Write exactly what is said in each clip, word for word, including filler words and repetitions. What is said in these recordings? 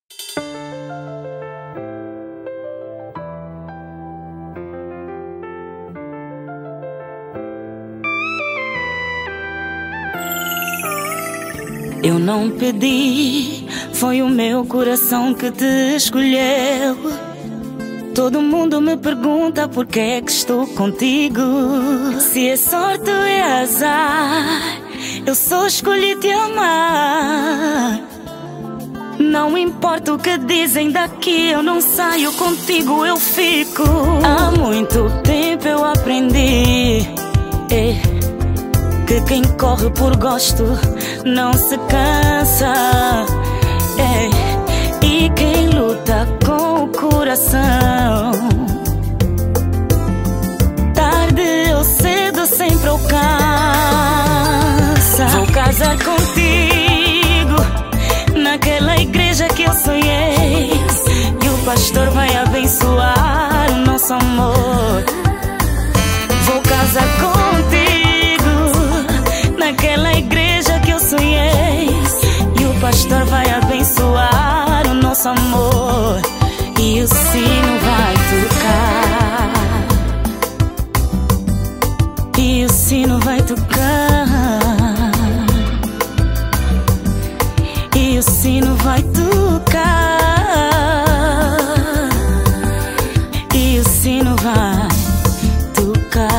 Eu não pedi, foi o meu coração que te escolheu. Todo mundo me pergunta por que é que estou contigo. Se é sorte ou é azar, eu só escolhi te amar. Não importa o que dizem daqui, eu não saio, contigo eu fico. Há muito tempo eu aprendi é, que quem corre por gosto não se cansa, é, e quem luta com o coração, tarde ou cedo sempre alcança. Vou casar contigo naquela igreja que eu sonhei, e o pastor vai abençoar o nosso amor. Vou casar contigo naquela igreja que eu sonhei, e o pastor vai abençoar o nosso amor. E o sino vai tocar, e o sino vai tocar, e o sino vai tocar, e o sino vai tocar.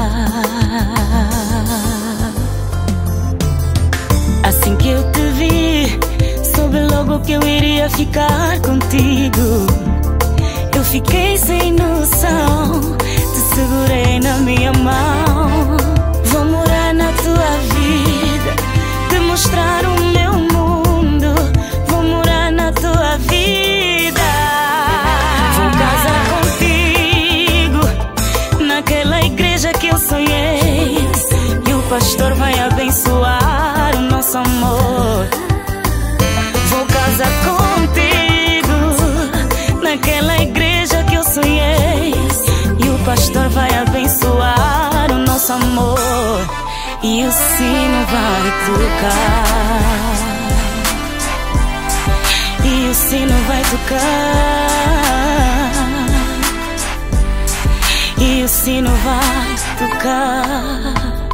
Assim que eu te vi, soube logo que eu iria ficar contigo. Eu fiquei sem noção, te segurei na minha mão. Vou morar na tua vida, te mostrar o meu mundo. Vou morar na tua vida. Vou casar contigo naquela igreja que eu sonhei, e o pastor vai abençoar o nosso amor. Vou casar contigo naquela igreja que eu sonhei, e o pastor vai abençoar o nosso amor. E o sino vai tocar, e o sino vai tocar, e o sino vai tocar,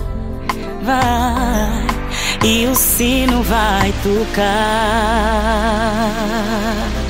vai, e o sino vai tocar.